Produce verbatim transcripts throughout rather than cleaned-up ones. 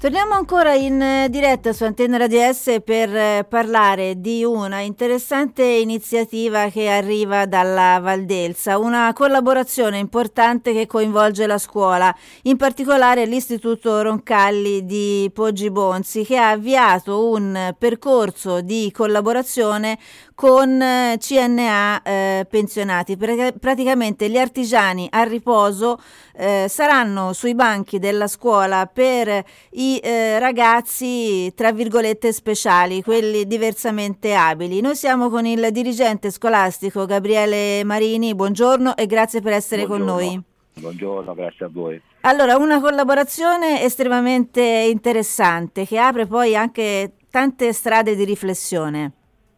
Torniamo ancora in diretta su Antenna Radio S per parlare di una interessante iniziativa che arriva dalla Valdelsa, una collaborazione importante che coinvolge la scuola, in particolare l'Istituto Roncalli di Poggibonsi, che ha avviato un percorso di collaborazione con C N A eh, pensionati. Praticamente gli artigiani a riposo eh, saranno sui banchi della scuola per i eh, ragazzi tra virgolette speciali, quelli diversamente abili. Noi siamo con il dirigente scolastico Gabriele Marini. Buongiorno e grazie per essere Buongiorno. con noi. Buongiorno, grazie a voi. Allora, una collaborazione estremamente interessante che apre poi anche tante strade di riflessione.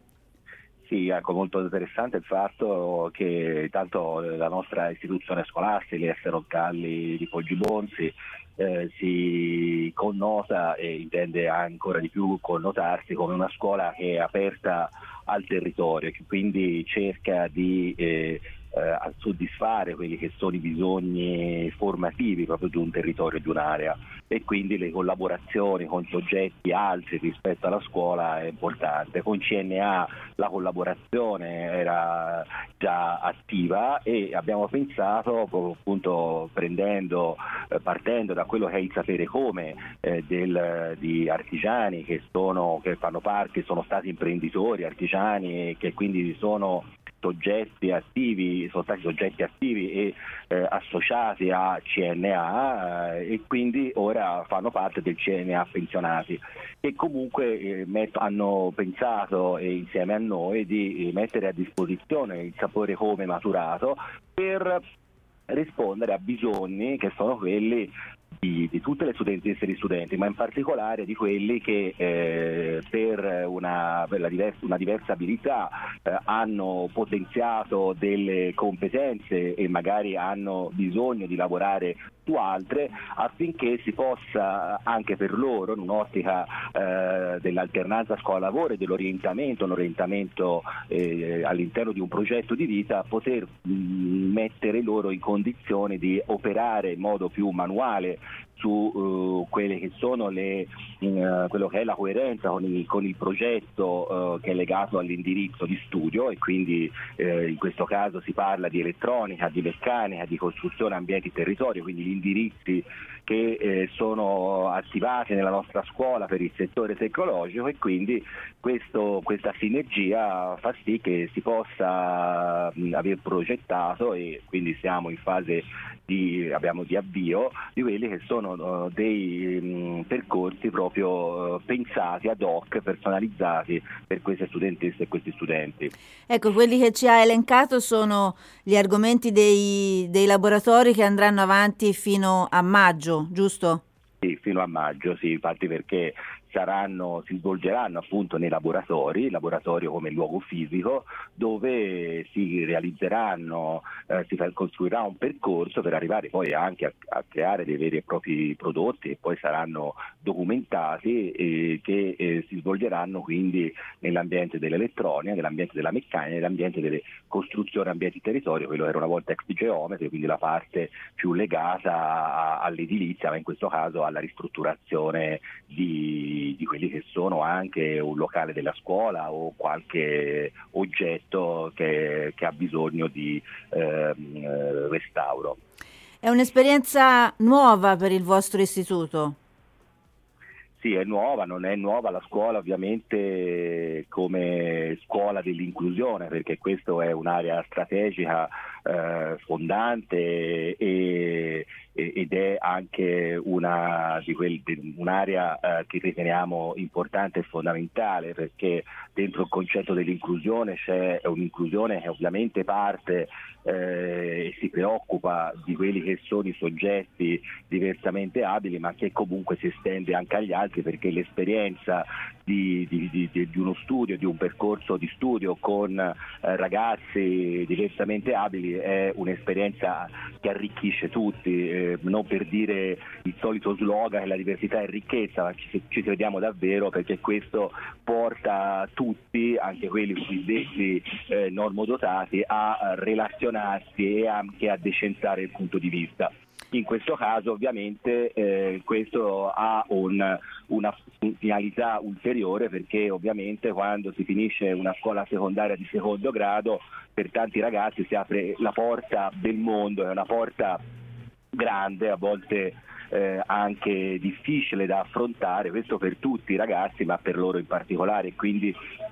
Sì, ecco, molto interessante il fatto che tanto la nostra istituzione scolastica, l'I S Roncalli di Poggibonsi, eh, si connota e intende ancora di più connotarsi come una scuola che è aperta al territorio, che quindi cerca di eh, eh, soddisfare quelli che sono i bisogni formativi proprio di un territorio, di un'area, e quindi le collaborazioni con soggetti altri rispetto alla scuola è importante. Con C N A la collaborazione era già attiva e abbiamo pensato, appunto prendendo, eh, partendo da quello che è il sapere come eh, del, di artigiani che sono che fanno parte, sono stati imprenditori artigiani e che quindi sono soggetti attivi, sono stati soggetti attivi e eh, associati a C N A eh, e quindi ora fanno parte del C N A pensionati, e comunque eh, met- hanno pensato eh, insieme a noi di eh, mettere a disposizione il sapore come maturato per rispondere a bisogni che sono quelli Di, di tutte le studentesse e gli studenti, ma in particolare di quelli che eh, per, una, per la diversa, una diversa abilità eh, hanno potenziato delle competenze e magari hanno bisogno di lavorare su altre, affinché si possa anche per loro, in un'ottica eh, dell'alternanza scuola-lavoro e dell'orientamento, un orientamento eh, all'interno di un progetto di vita, poter mh, mettere loro in condizione di operare in modo più manuale su uh, quelle che sono le uh, quello che è la coerenza con il, con il progetto uh, che è legato all'indirizzo di studio, e quindi uh, in questo caso si parla di elettronica, di meccanica, di costruzione ambienti territorio, quindi gli indirizzi che eh, sono attivati nella nostra scuola per il settore tecnologico, e quindi questo, questa sinergia fa sì che si possa mh, aver progettato, e quindi siamo in fase di, abbiamo di avvio di quelli che sono uh, dei mh, percorsi proprio uh, pensati ad hoc, personalizzati per queste studentesse e questi studenti. Ecco, quelli che ci ha elencato sono gli argomenti dei, dei laboratori che andranno avanti fino a maggio, giusto? Sì, fino a maggio, sì, infatti, perché saranno, si svolgeranno appunto nei laboratori, laboratorio come luogo fisico, dove si realizzeranno, eh, si costruirà un percorso per arrivare poi anche a, a creare dei veri e propri prodotti, e poi saranno documentati, eh, che eh, si svolgeranno quindi nell'ambiente dell'elettronica, nell'ambiente della meccanica, nell'ambiente delle costruzioni ambienti territorio, quello era una volta ex geometri, quindi la parte più legata a, all'edilizia, ma in questo caso alla ristrutturazione di di quelli che sono anche un locale della scuola o qualche oggetto che, che ha bisogno di eh, restauro. È un'esperienza nuova per il vostro istituto? Sì, è nuova, non è nuova la scuola ovviamente come scuola dell'inclusione, perché questa è un'area strategica eh, fondante e, ed è anche una di quel, un'area eh, che riteniamo importante e fondamentale, perché dentro il concetto dell'inclusione c'è un'inclusione che ovviamente parte eh, e si preoccupa di quelli che sono i soggetti diversamente abili, ma che comunque si estende anche agli altri, perché l'esperienza di, di, di, di uno studio, di un percorso di studio con eh, ragazzi diversamente abili è un'esperienza che arricchisce tutti, eh, non per dire il solito slogan che la diversità è ricchezza, ma ci, ci crediamo davvero, perché questo porta tutti, anche quelli cosiddetti eh, normodotati, a relazionarsi e anche a decentare il punto di vista. In questo caso ovviamente eh, questo ha un, una finalità ulteriore, perché ovviamente quando si finisce una scuola secondaria di secondo grado per tanti ragazzi si apre la porta del mondo, è una porta grande, a volte eh, anche difficile da affrontare, questo per tutti i ragazzi ma per loro in particolare, quindi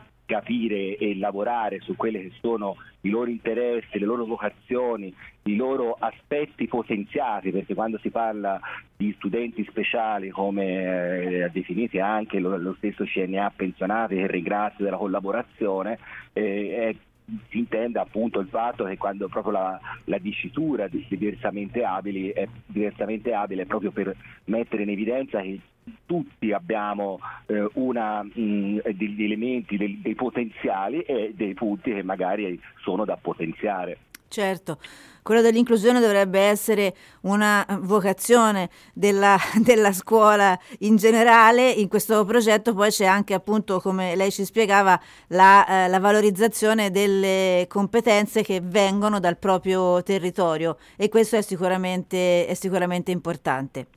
capire e lavorare su quelli che sono i loro interessi, le loro vocazioni, i loro aspetti potenziati, perché quando si parla di studenti speciali, come eh, definiti anche lo, lo stesso C N A pensionati, che ringrazio della collaborazione, eh, è si intende appunto il fatto che quando proprio la, la dicitura di diversamente abili è diversamente abile proprio per mettere in evidenza che tutti abbiamo eh, una, mh, degli elementi, dei, dei potenziali e dei punti che magari sono da potenziare. Certo, quello dell'inclusione dovrebbe essere una vocazione della, della scuola in generale. In questo progetto poi c'è anche, appunto, come lei ci spiegava, la, eh, la valorizzazione delle competenze che vengono dal proprio territorio, e questo è sicuramente, è sicuramente importante.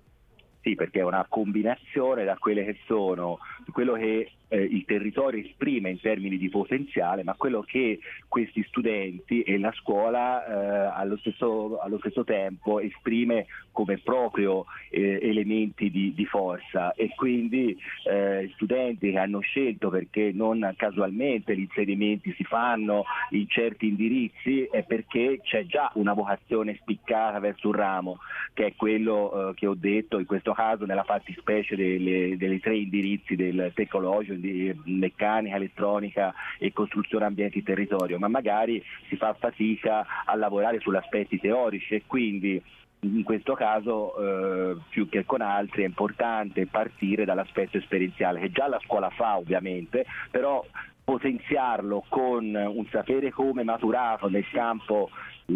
Sì, perché è una combinazione da quelle che sono quello che eh, il territorio esprime in termini di potenziale, ma quello che questi studenti e la scuola eh, allo, stesso, allo stesso tempo esprime come proprio eh, elementi di, di forza, e quindi eh, studenti che hanno scelto, perché non casualmente gli inserimenti si fanno in certi indirizzi, è perché c'è già una vocazione spiccata verso un ramo, che è quello eh, che ho detto in questo caso nella fattispecie delle, delle tre indirizzi del tecnologico, di meccanica, elettronica e costruzione ambiente e territorio, ma magari si fa fatica a lavorare sugli aspetti teorici, e quindi in questo caso eh, più che con altri è importante partire dall'aspetto esperienziale, che già la scuola fa ovviamente, però potenziarlo con un sapere come maturato nel campo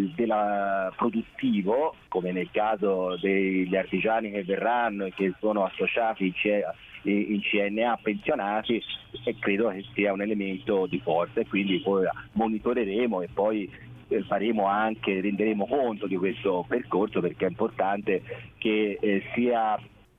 della produttivo, come nel caso degli artigiani che verranno e che sono associati in C- in C N A pensionati, e credo che sia un elemento di forza, e quindi poi monitoreremo e poi faremo anche, renderemo conto di questo percorso, perché è importante che eh, sia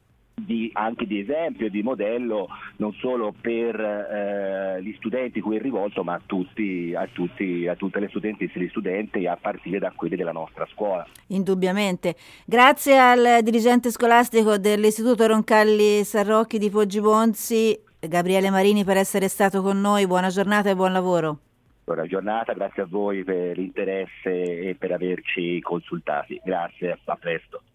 di, anche di esempio e di modello non solo per eh, gli studenti cui è rivolto, ma a tutti, a tutti, a tutte le studentesse e gli studenti, a partire da quelli della nostra scuola. Indubbiamente. Grazie al dirigente scolastico dell'Istituto Roncalli Sarrocchi di Poggibonsi, Gabriele Marini, per essere stato con noi. Buona giornata e buon lavoro. Buona giornata, grazie a voi per l'interesse e per averci consultati. Grazie, a presto.